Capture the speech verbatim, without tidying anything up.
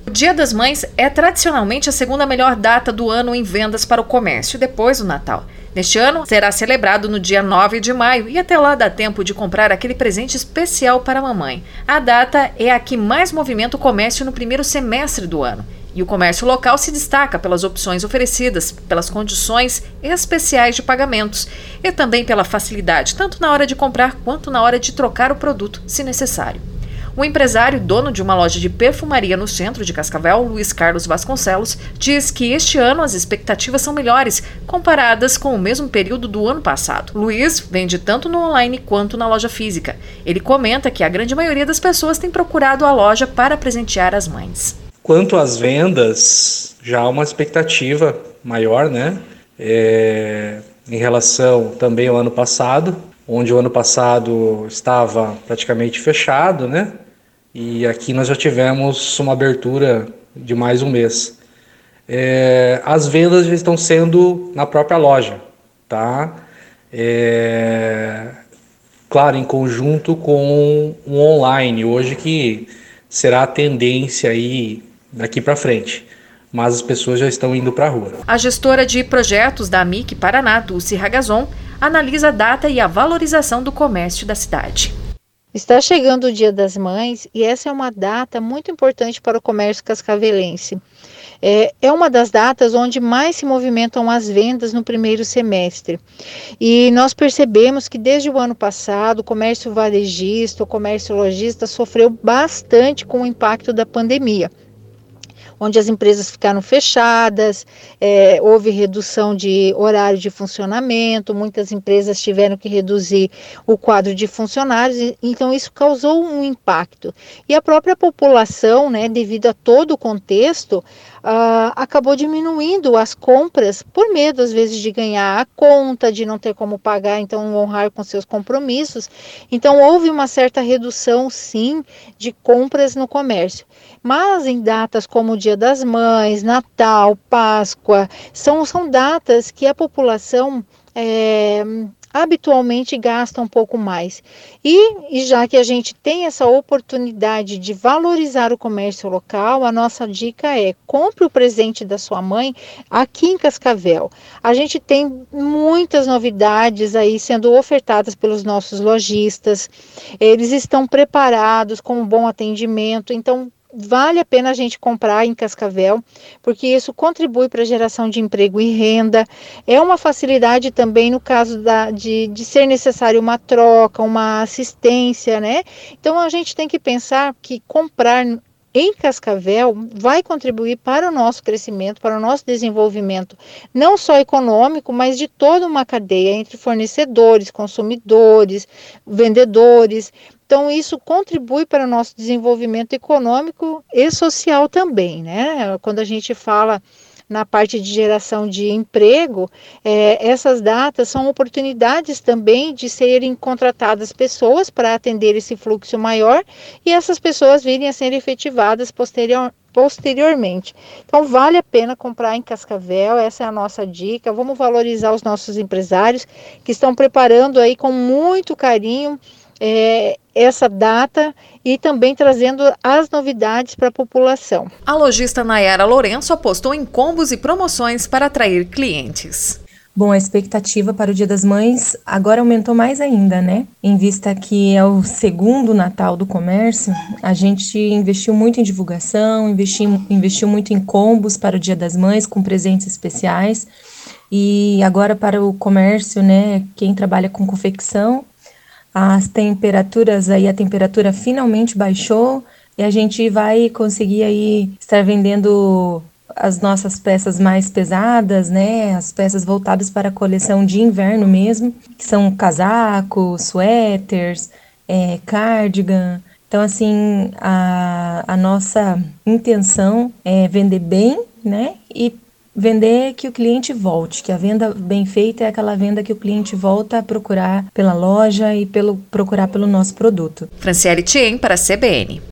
O Dia das Mães é tradicionalmente a segunda melhor data do ano em vendas para o comércio, depois do Natal. Neste ano, será celebrado no dia nove de maio e até lá dá tempo de comprar aquele presente especial para a mamãe. A data é a que mais movimenta o comércio no primeiro semestre do ano. E o comércio local se destaca pelas opções oferecidas, pelas condições especiais de pagamentos e também pela facilidade, tanto na hora de comprar quanto na hora de trocar o produto, se necessário. O empresário, dono de uma loja de perfumaria no centro de Cascavel, Luiz Carlos Vasconcelos, diz que este ano as expectativas são melhores, comparadas com o mesmo período do ano passado. Luiz vende tanto no online quanto na loja física. Ele comenta que a grande maioria das pessoas tem procurado a loja para presentear as mães. Quanto às vendas, já há uma expectativa maior, né? É, em relação também ao ano passado, onde o ano passado estava praticamente fechado, né? E aqui nós já tivemos uma abertura de mais um mês. É, as vendas já estão sendo na própria loja, tá? É, claro, em conjunto com o online, hoje que será a tendência aí daqui para frente. Mas as pessoas já estão indo para a rua. A gestora de projetos da Amic Paraná, Dulce Ragazon, analisa a data e a valorização do comércio da cidade. Está chegando o Dia das Mães e essa é uma data muito importante para o comércio cascavelense. É, é uma das datas onde mais se movimentam as vendas no primeiro semestre. E nós percebemos que desde o ano passado o comércio varejista, o comércio lojista sofreu bastante com o impacto da pandemia, onde as empresas ficaram fechadas, é, houve redução de horário de funcionamento, muitas empresas tiveram que reduzir o quadro de funcionários, então isso causou um impacto. E a própria população, né, devido a todo o contexto, uh, acabou diminuindo as compras por medo, às vezes, de ganhar a conta, de não ter como pagar, então honrar com seus compromissos. Então houve uma certa redução, sim, de compras no comércio. Mas em datas como o Dia das Mães, Natal, Páscoa, são, são datas que a população é, habitualmente gasta um pouco mais. E, e já que a gente tem essa oportunidade de valorizar o comércio local, a nossa dica é: compre o presente da sua mãe aqui em Cascavel. A gente tem muitas novidades aí sendo ofertadas pelos nossos lojistas, eles estão preparados com um bom atendimento, então vale a pena a gente comprar em Cascavel, porque isso contribui para a geração de emprego e renda. É uma facilidade também no caso da, de, de ser necessário uma troca, uma assistência, né? Então a gente tem que pensar que comprar em Cascavel vai contribuir para o nosso crescimento, para o nosso desenvolvimento, não só econômico, mas de toda uma cadeia entre fornecedores, consumidores, vendedores. Então, isso contribui para o nosso desenvolvimento econômico e social também, né? Quando a gente fala na parte de geração de emprego, é, essas datas são oportunidades também de serem contratadas pessoas para atender esse fluxo maior e essas pessoas virem a ser efetivadas posterior, posteriormente. Então, vale a pena comprar em Cascavel, essa é a nossa dica. Vamos valorizar os nossos empresários que estão preparando aí com muito carinho É, essa data e também trazendo as novidades para a população. A lojista Nayara Lourenço apostou em combos e promoções para atrair clientes. Bom, a expectativa para o Dia das Mães agora aumentou mais ainda, né? Em vista que é o segundo Natal do comércio, a gente investiu muito em divulgação, investiu, investiu muito em combos para o Dia das Mães, com presentes especiais. E agora para o comércio, né? Quem trabalha com confecção, as temperaturas aí, a temperatura finalmente baixou e a gente vai conseguir aí estar vendendo as nossas peças mais pesadas, né? As peças voltadas para a coleção de inverno mesmo, que são casacos, suéteres, é, cardigan. Então, assim, a, a nossa intenção é vender bem, né? E vender que o cliente volte, que a venda bem feita é aquela venda que o cliente volta a procurar pela loja e pelo, procurar pelo nosso produto. Franciele Thiem para a C B N.